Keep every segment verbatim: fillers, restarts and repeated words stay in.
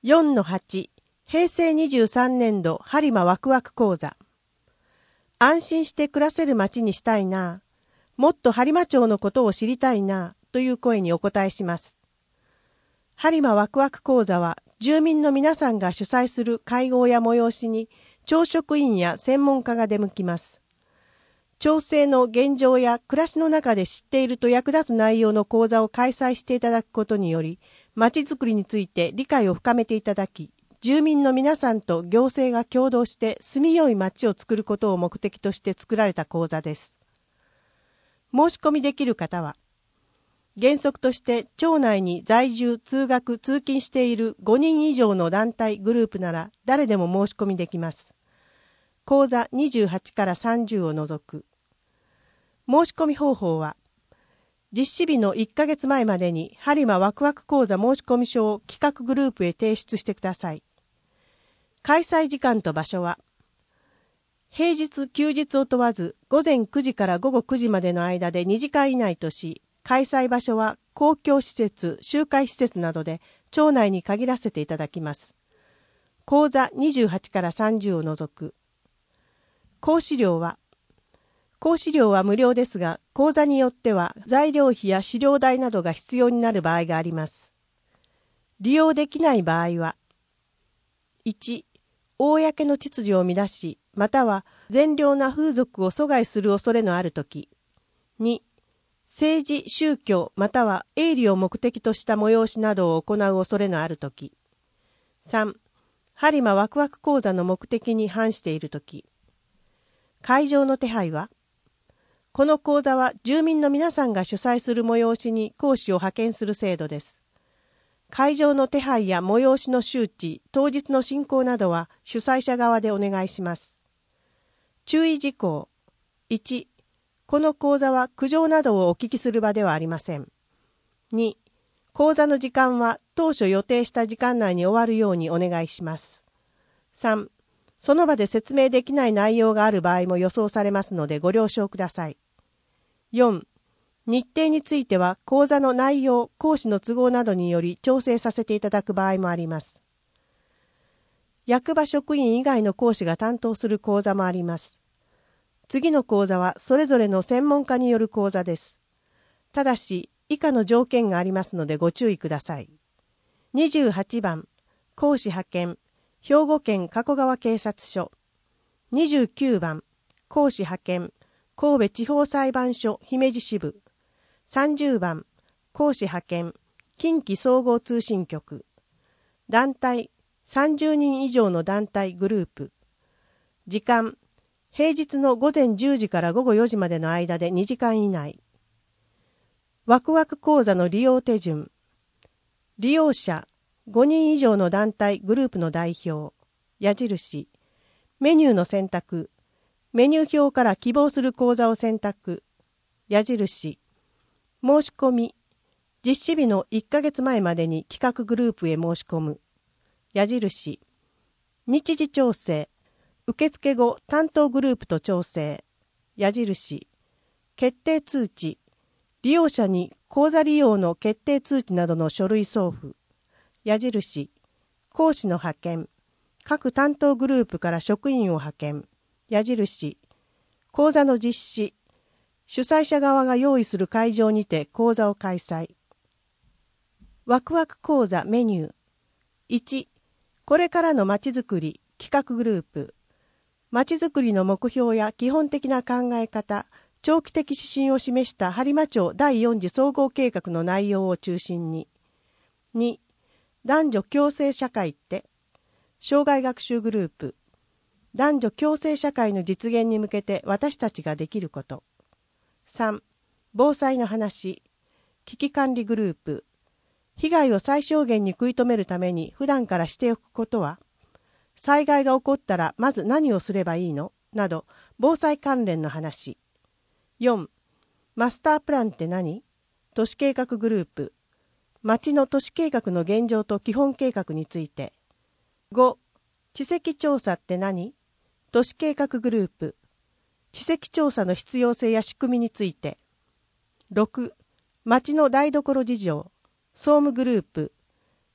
よんのはち 平成にじゅうさんねんど播磨ワクワク講座。安心して暮らせる街にしたいな、もっと播磨町のことを知りたいなという声にお答えします。播磨ワクワク講座は住民の皆さんが主催する会合や催しに町職員や専門家が出向きます。町政の現状や暮らしの中で知っていると役立つ内容の講座を開催していただくことにより、まちづくりについて理解を深めていただき、住民の皆さんと行政が共同して住みよい町を作ることを目的として作られた講座です。申し込みできる方は、原則として町内に在住、通学、通勤しているごにん以上の団体、グループなら誰でも申し込みできます。講座にじゅうはちからさんじゅうを除く。申し込み方法は、実施日のいっかげつまえまでに播磨ワクワク講座申込書を企画グループへ提出してください。開催時間と場所は、平日休日を問わず午前くじから午後くじまでの間でにじかん以内とし、開催場所は公共施設、集会施設などで町内に限らせていただきます。講座にじゅうはちからさんじゅうを除く。講師料は、講師料は無料ですが、講座によっては材料費や資料代などが必要になる場合があります。利用できない場合は、いち、公の秩序を乱し、または善良な風俗を阻害する恐れのあるとき、に、政治、宗教または営利を目的とした催しなどを行う恐れのあるとき、さん、播磨ワクワク講座の目的に反しているとき。会場の手配は、この講座は住民の皆さんが主催する催しに講師を派遣する制度です。会場の手配や催しの周知、当日の進行などは主催者側でお願いします。注意事項。いち、この講座は苦情などをお聞きする場ではありません。に、講座の時間は当初予定した時間内に終わるようにお願いします。さん、その場で説明できない内容がある場合も予想されますのでご了承ください。よん、日程については講座の内容、講師の都合などにより調整させていただく場合もあります。役場職員以外の講師が担当する講座もあります。次の講座はそれぞれの専門家による講座です。ただし、以下の条件がありますのでご注意ください。にじゅうはちばん、講師派遣、兵庫県加古川警察署。にじゅうきゅうばん、講師派遣、神戸地方裁判所姫路支部。さんじゅうばん、講師派遣、近畿総合通信局。団体、さんじゅうにん以上の団体グループ。時間、平日の午前じゅうじから午後よじまでの間でにじかん以内。ワクワク講座の利用手順。利用者、ごにん以上の団体グループの代表。矢印。メニューの選択。メニュー表から希望する講座を選択。矢印。申し込み。実施日のいっかげつまえまでに企画グループへ申し込む。矢印。日時調整。受付後担当グループと調整。矢印。決定通知。利用者に講座利用の決定通知などの書類送付。矢印。講師の派遣。各担当グループから職員を派遣。矢印。講座の実施。主催者側が用意する会場にて講座を開催。ワクワク講座メニュー。いち、これからのまちづくり企画グループ。まちづくりの目標や基本的な考え方、長期的指針を示した播磨町だいよん次総合計画の内容を中心に。に、男女共生社会って、障害学習グループ。男女共生社会の実現に向けて私たちができること。さん、防災の話。危機管理グループ。被害を最小限に食い止めるために普段からしておくことは、災害が起こったらまず何をすればいいのなど、防災関連の話。よん、マスタープランって何？都市計画グループ。町の都市計画の現状と基本計画について。ご、地籍調査って何？都市計画グループ。地籍調査の必要性や仕組みについて。ろく、町の台所事情。総務グループ。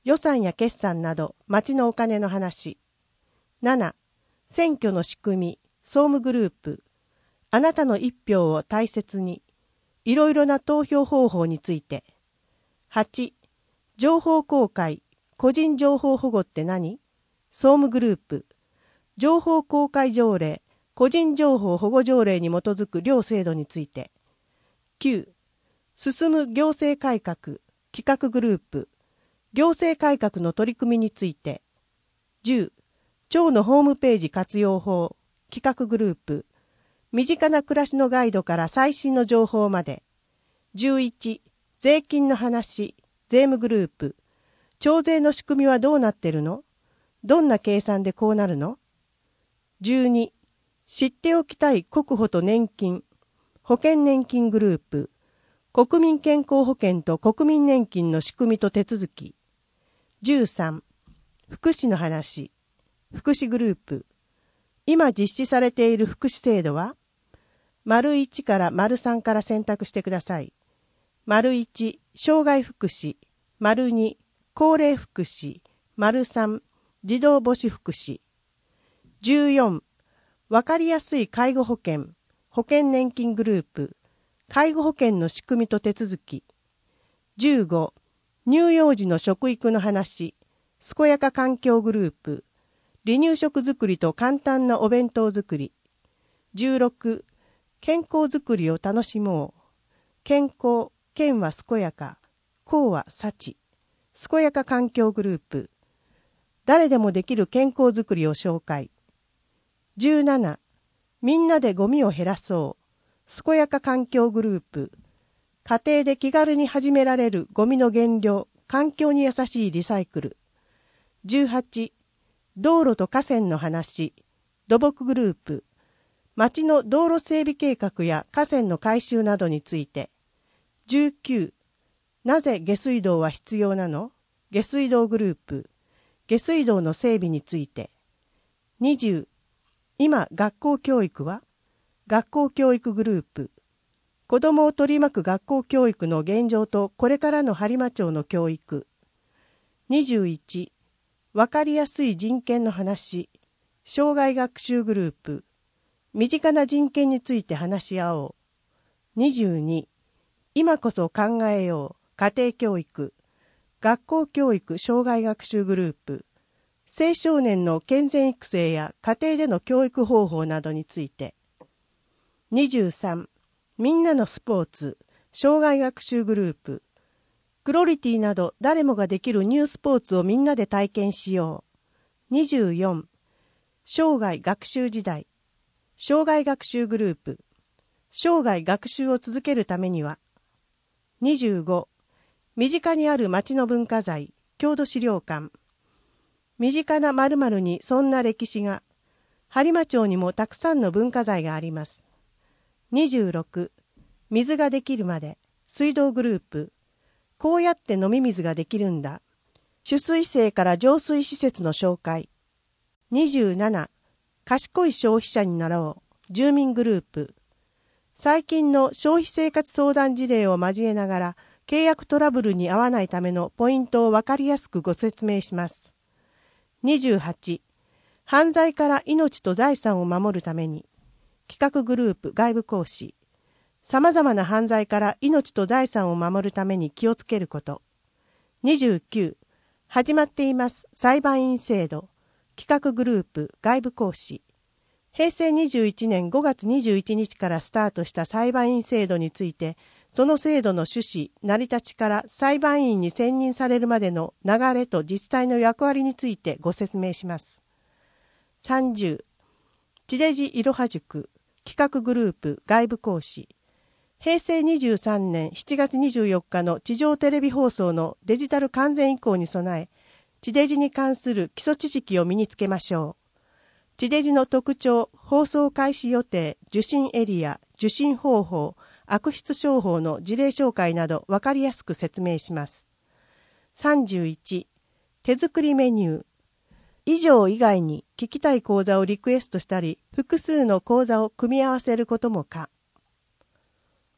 予算や決算など町のお金の話。なな、選挙の仕組み、総務グループ。あなたの一票を大切に。いろいろな投票方法について。はち、情報公開、個人情報保護って何？総務グループ。情報公開条例、個人情報保護条例に基づく両制度について。きゅう、進む行政改革、企画グループ。行政改革の取り組みについて。じゅう、町のホームページ活用法、企画グループ。身近な暮らしのガイドから最新の情報まで。じゅういち、税金の話、税務グループ。徴税の仕組みはどうなってるの？どんな計算でこうなるの？じゅうに、知っておきたい国保と年金、保険年金グループ。国民健康保険と国民年金の仕組みと手続き。じゅうさん、福祉の話、福祉グループ。今実施されている福祉制度は？丸いちから丸さんから選択してください。丸いち、障害福祉。丸に、高齢福祉。丸さん、児童母子福祉。じゅうよん、わかりやすい介護保険、保険年金グループ。介護保険の仕組みと手続き。じゅうご、乳幼児の食育の話、健やか環境グループ。離乳食作りと簡単なお弁当作り。じゅうろく、健康づくりを楽しもう。健康、健は健やか、康は幸。健やか環境グループ。誰でもできる健康づくりを紹介。じゅうなな、みんなでゴミを減らそう。健やか環境グループ。家庭で気軽に始められるゴミの減量、環境に優しいリサイクル。じゅうはち、道路と河川の話、土木グループ。町の道路整備計画や河川の改修などについて。じゅうきゅう、なぜ下水道は必要なの？下水道グループ。下水道の整備について。にじゅう、今学校教育は？学校教育グループ。子どもを取り巻く学校教育の現状とこれからの播磨町の教育。にじゅういち、わかりやすい人権の話、障害学習グループ。身近な人権について話し合おう。にじゅうに、今こそ考えよう、家庭教育。学校教育障害学習グループ。青少年の健全育成や家庭での教育方法などについて。にじゅうさん、みんなのスポーツ、障害学習グループ。クロリティなど誰もができるニュースポーツをみんなで体験しよう。にじゅうよん、生涯学習時代。生涯学習グループ。生涯学習を続けるためには。にじゅうご、身近にある町の文化財、郷土資料館。身近な〇〇にそんな歴史が。播磨町にもたくさんの文化財があります。にじゅうろく、水ができるまで、水道グループ。こうやって飲み水ができるんだ。取水制から浄水施設の紹介。にじゅうなな、賢い消費者になろう。住民グループ。最近の消費生活相談事例を交えながら、契約トラブルに遭わないためのポイントをわかりやすくご説明します。にじゅうはち、犯罪から命と財産を守るために。企画グループ外部講師。さまざまな犯罪から命と財産を守るために気をつけること。にじゅうきゅう、始まっています裁判員制度。企画グループ外部講師。へいせいにじゅういちねんごがつにじゅういちにちからスタートした裁判員制度について、その制度の趣旨、成り立ちから裁判員に選任されるまでの流れと自治体の役割についてご説明します。さんじゅう、地デジいろは塾。企画グループ外部講師。へいせいにじゅうさんねんしちがつにじゅうよっかの地上テレビ放送のデジタル完全移行に備え、地デジに関する基礎知識を身につけましょう。地デジの特徴、放送開始予定、受信エリア、受信方法、悪質商法の事例紹介など分かりやすく説明します。さんじゅういち、手作りメニュー。以上以外に聞きたい講座をリクエストしたり、複数の講座を組み合わせることも可。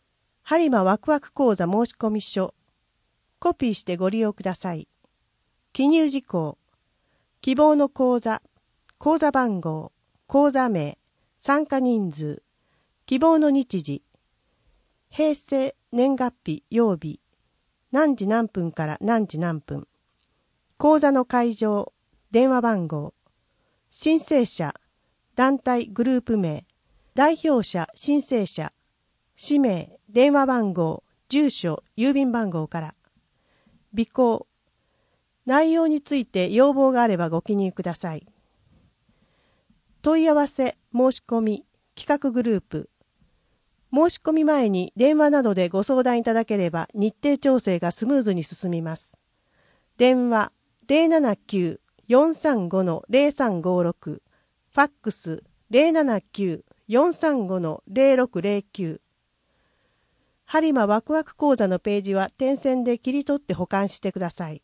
播磨ワクワク講座申込書。コピーしてご利用ください。 記入事項、希望の口座、口座番号、口座名、参加人数、希望の日時、平成、年月日、曜日、何時何分から何時何分、口座の会場、電話番号、申請者、団体グループ名、代表者、申請者、氏名、電話番号、住所、郵便番号から。備考。内容について要望があればご記入ください。問い合わせ、申し込み、企画グループ。申し込み前に電話などでご相談いただければ日程調整がスムーズに進みます。電話 ゼロななきゅう よんさんご ゼロさんごろく、ファックス ゼロななきゅう よんさんご ゼロろくゼロきゅう。播磨ワクワク講座のページは点線で切り取って保管してください。